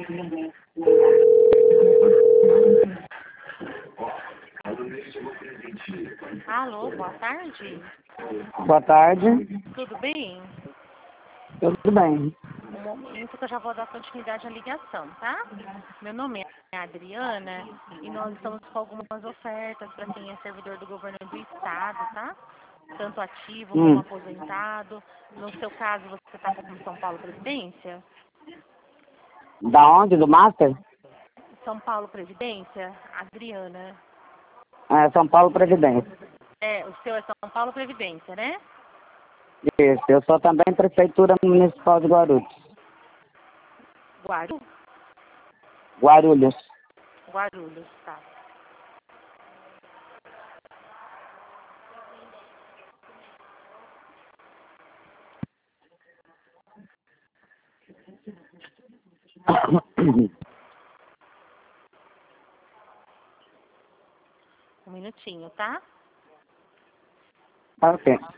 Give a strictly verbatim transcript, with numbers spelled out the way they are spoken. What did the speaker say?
Alô, boa tarde. Boa tarde. Tudo bem? Tudo bem. Um momento que eu já vou dar continuidade à ligação, tá? Meu nome é Adriana e nós estamos com algumas ofertas para quem é servidor do governo do estado, tá? Tanto ativo como Hum. aposentado. No seu caso, você está com São Paulo Previdência? Da onde? Do Master? São Paulo Previdência? Adriana. É, São Paulo Previdência. É, o seu é São Paulo Previdência, né? Isso. Eu sou também Prefeitura Municipal de Guarulhos. Guarulhos? Guarulhos. Guarulhos, tá. Um minutinho, tá? Ok.